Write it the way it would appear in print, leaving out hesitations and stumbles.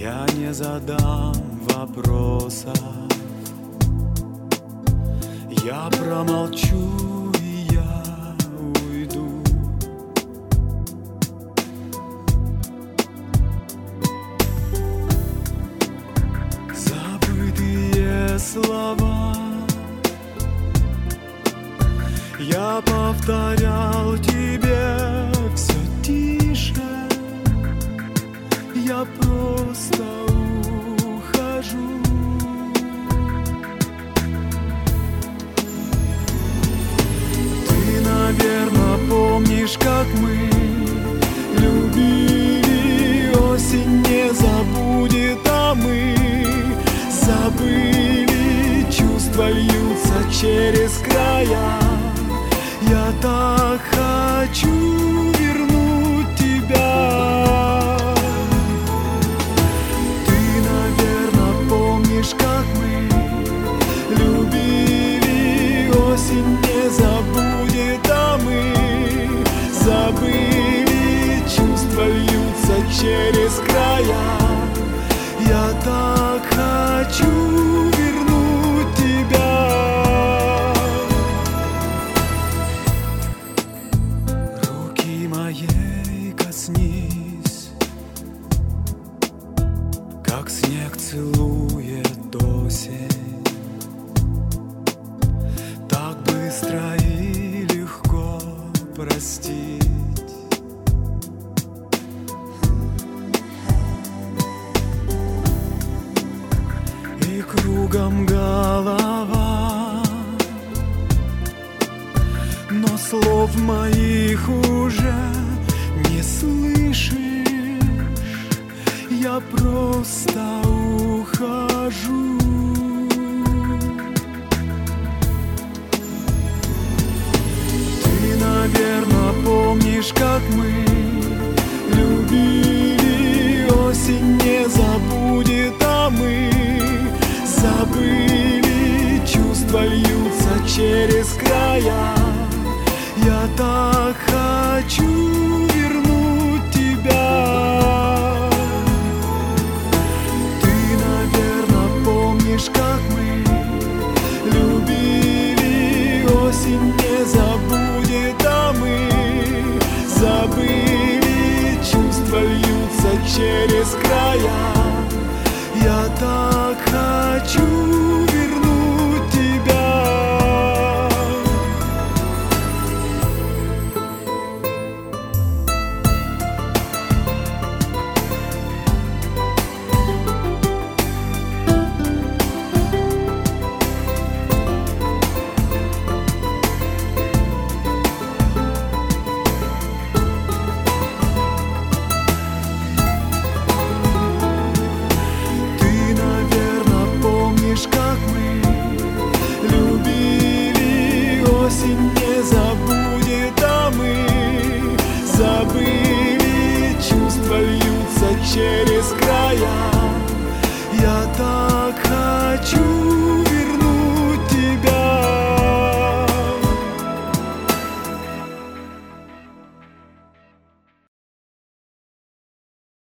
Я не задам вопросов, я промолчу и я уйду. Забытые слова я повторял тебе все тише. Я просто ухожу. Ты, наверное, помнишь, как мы любили. Осень не забудет, а мы забыли. Чувства льются через края. Я так хочу вернуть тебя. Ты, наверное, помнишь, как мы любили. Осень не забудет, а мы забыли. Чувства льются через края. Я так хочу вернуть тебя. Моей коснись, как снег целует осень, так быстро и легко простить. И кругом голова, но слов моих уже не слышишь. Я просто ухожу. Ты, наверное, помнишь, как мы любили. Осень не забудет, а мы забыли. Чувства льются через края. Я так хочу вернуть тебя. Ты, наверное, помнишь, как мы любили. Осень не забудет, а мы забыли. Чувства льются через края. Я так хочу вернуть тебя. Как мы любили. Осень не забудет, а мы забыли. Чувства льются через края. Я так хочу